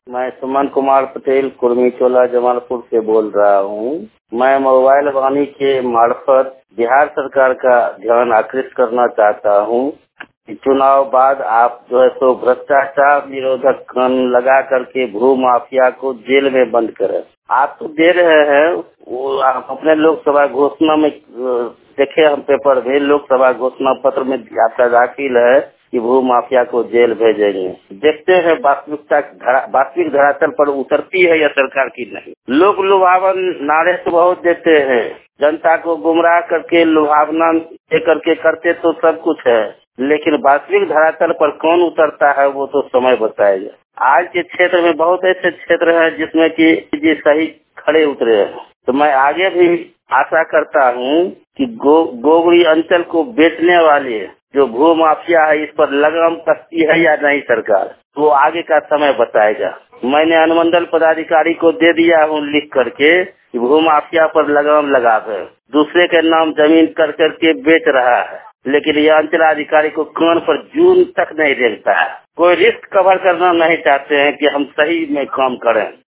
मैं सुमन कुमार पटेल कुर्मीचोला जमालपुर से बोल रहा हूँ। मैं मोबाइल वाणी के मार्फत बिहार सरकार का ध्यान आकृष्ट करना चाहता हूँ कि चुनाव बाद आप जो है सो भ्रष्टाचार निरोधक कानून लगा करके भू माफिया को जेल में बंद करें। आप तो दे रहे हैं, वो आप अपने लोकसभा घोषणा में देखे हम पेपर में लोकसभा घोषणा पत्र में आपका दाखिल है कि भू माफिया को जेल भेजेंगे। देखते हैं वास्तविक धरातल पर उतरती है या सरकार की नहीं। लोग लुभावन नारे तो बहुत देते हैं, जनता को गुमराह करके लुभावना दे करके करते तो सब कुछ है, लेकिन वास्तविक धरातल पर कौन उतरता है वो तो समय बताएगा। आज के क्षेत्र में बहुत ऐसे क्षेत्र हैं जिसमें कि जी सही खड़े उतरे हैं, तो मैं आगे भी आशा करता हूँ कि गोगरी अंचल को बेचने वाले जो भू माफिया है इस पर लगाम कसती है या नहीं सरकार, वो आगे का समय बताएगा। मैंने अनुमंडल पदाधिकारी को दे दिया हूँ लिख करके कि भू माफिया पर लगाम लगा कर दूसरे के नाम जमीन कर करके बेच रहा है, लेकिन यह अंचलाधिकारी को कान पर जून तक नहीं देखता है। कोई रिस्क कवर करना नहीं चाहते हैं कि हम सही में काम करें।